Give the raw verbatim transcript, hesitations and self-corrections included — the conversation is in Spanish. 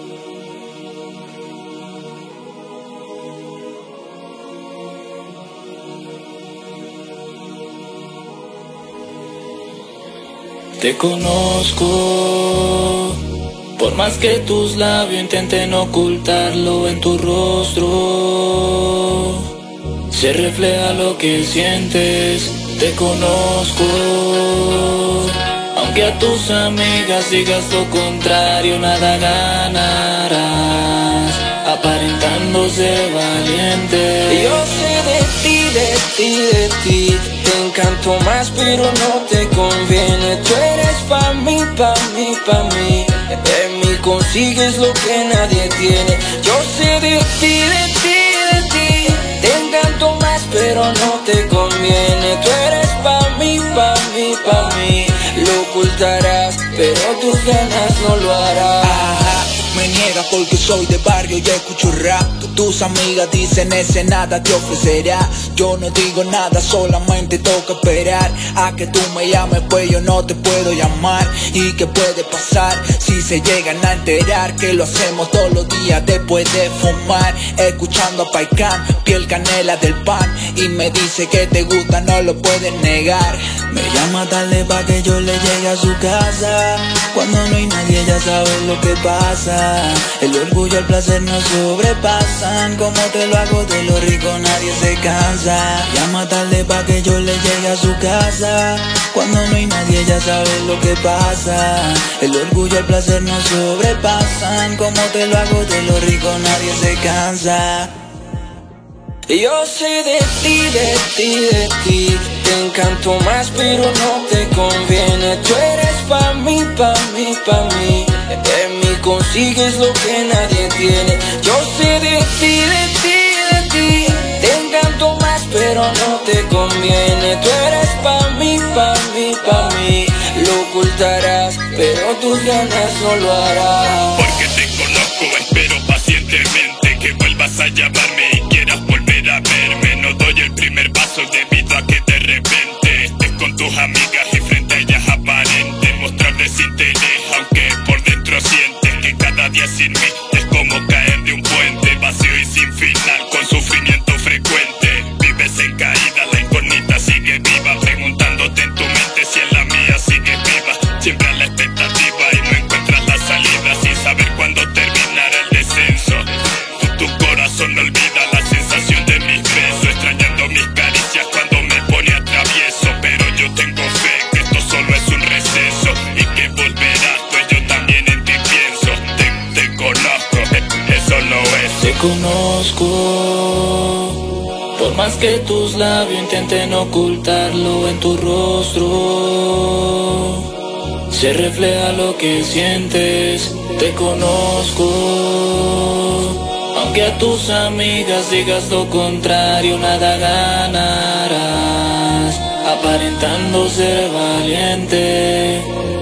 Te conozco, por más que tus labios intenten ocultarlo en tu rostro, se refleja lo que sientes. Te conozco, aunque a tus amigas digas lo contrario, nada ganarás, aparentando ser valiente. Yo sé de ti, de ti, de ti, te encanto más pero no te conviene. Tú eres pa' mí, pa' mí, pa' mí, de mí consigues lo que nadie tiene. Yo sé de ti, de ti, de ti, te encanto más pero no te conviene. Tú eres pa' mí, pa' mí, pa' mí, lo ocultarás pero tus ganas no lo harás. Ajá, me niegas porque soy de barrio y escucho rap. Tus amigas dicen ese nada te ofrecerá. Yo no digo nada, solamente toca esperar a que tú me llames, pues yo no te puedo llamar. ¿Y qué puede pasar si se llegan a enterar que lo hacemos todos los días después de fumar? Escuchando a Paikán, piel canela del pan, y me dice que te gusta, no lo puedes negar. Me llama tarde pa' que yo le llegue a su casa. Cuando no hay nadie ya sabes lo que pasa. El orgullo y el placer nos sobrepasan. Como te lo hago de lo rico nadie se cansa. Llama tarde pa' que yo le llegue a su casa. Cuando no hay nadie ya sabes lo que pasa. El orgullo y el placer nos sobrepasan. Como te lo hago de lo rico nadie se cansa. Yo sé de ti, de ti, de ti, te encanto más pero no te conviene. Tú eres pa' mí, pa' mí, pa' mí, de mí consigues lo que nadie tiene. Yo sé de ti, de ti, de ti, te encanto más pero no te conviene. Tú eres pa' mí, pa' mí, pa' mí, lo ocultarás pero tus ganas no lo harás. Porque te conozco, espero pacientemente que vuelvas a llamarme y quieras volver a verme. No doy el primer paso debido a que de repente estés con tus amigas y frente a ellas aparente mostrar desinterés, aunque por dentro sientes que cada día sin mí es como caer de un puente vacío y sin final, con sufrimiento frecuente. Vives en caída, la incógnita sigue viva, preguntándote en tu mente si en la mía sigue viva. Siempre a la expectativa y no encuentras la salida, sin saber cuándo terminará el descenso. Tu, tu corazón no olvida la sensación de mis besos, extrañando mis caricias cuando me pone a travieso. Pero yo tengo fe que esto solo es un receso y que volverás, pues yo también en ti pienso. Te, te conozco, eso no es. Te conozco, por más que tus labios intenten ocultarlo en tu rostro, se refleja lo que sientes. Te conozco, aunque a tus amigas digas lo contrario, nada ganarás, aparentando ser valiente.